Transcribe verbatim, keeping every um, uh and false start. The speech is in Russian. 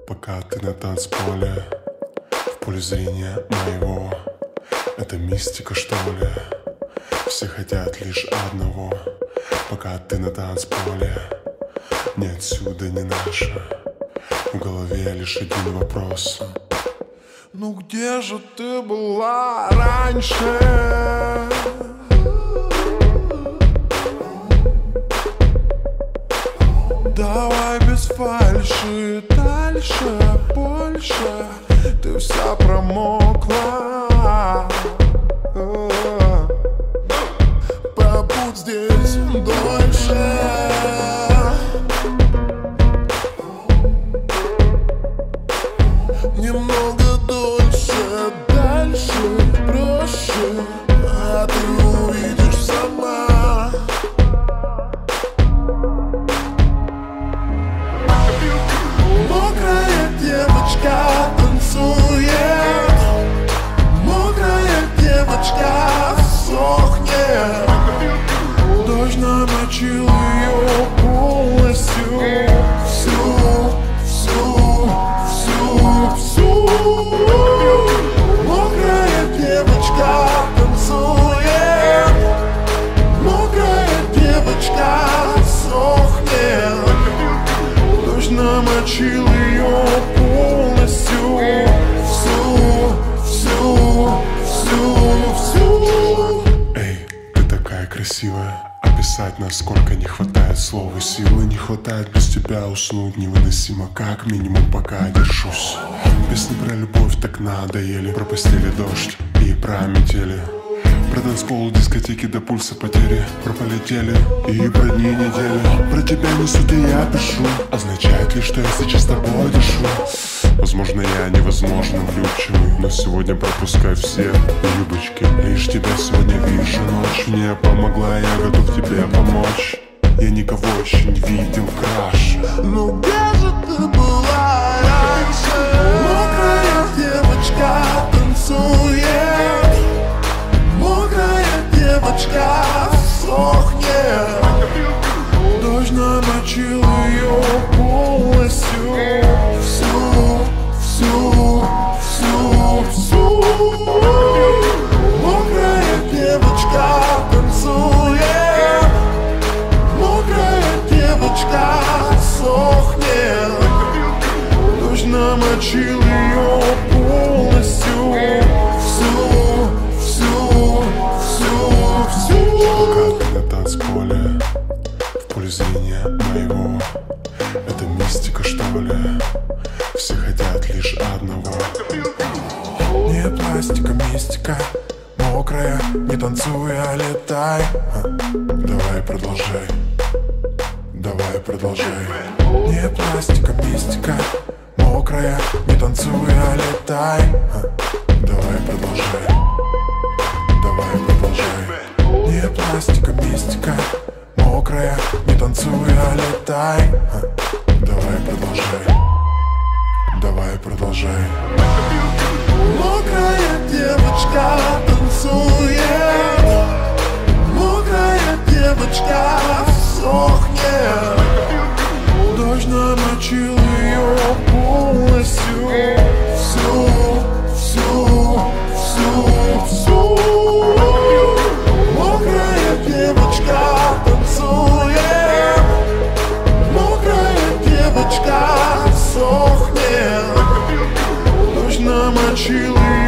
Пока ты на танцполе, в поле зрения моего. Это мистика, что ли? Все хотят лишь одного. Пока ты на танцполе, ни отсюда, ни наша. В голове лишь один вопрос: ну где же ты была раньше? Давай без фальши, дальше, больше. Ты вся промокла. Побудь здесь дольше. Немного дольше, дальше, проще. А ты увидишь сама. Мокрая девочка танцует, мокрая девочка сохнет. Дождь намочил ее полностью, всю, всю, всю, всю. Мокрая девочка танцует, мокрая девочка сохнет. Дождь намочил ее полностью, всю, всю, всю, всю. Эй, ты такая красивая. Описать, насколько не хватает слов и силы. Не хватает без тебя уснуть невыносимо. Как минимум пока держусь. Песни про любовь так надоели. Про постели дождь и про метели. Про танцпол, дискотеки до пульса потери. Про полетели и про дни недели. Про тебя несу и я пишу. Означает ли, что я сейчас с тобой дышу? Возможно, я невозможно влюбчивый, но сегодня пропускай все юбочки. Лишь тебя сегодня вижу ночь. Мне помогла, я готов тебе помочь. Я никого еще не видел краше. Ну где же ты была раньше? Мокрая девочка танцует, мокрая девочка сохнет. Дождь намочил ее полностью, всю, всю, всю, всю. Мокрая девочка танцует, мокрая девочка сохнет. Дождь намочил ее полностью, всю, всю, всю, всю. Пока ты на танцполе, в поле зрения моего. Это мистика, что ли? Все хотят лишь одного. Не пластика, мистика, мокрая, не танцуй, а летай. а, Давай продолжай, давай продолжай. Не пластика, мистика, мокрая, не танцуй, а летай. а, Давай продолжай, давай продолжай. Не пластика, мистика, мокрая, не танцуй, а летай. а, Давай продолжай, давай продолжай. Мокрая девочка танцует, мокрая девочка сохнет. Дождь намочил ее полностью, всю, всю, всю, всю. Мокрая девочка танцует, мокрая девочка сохнет. Дождь намочил ее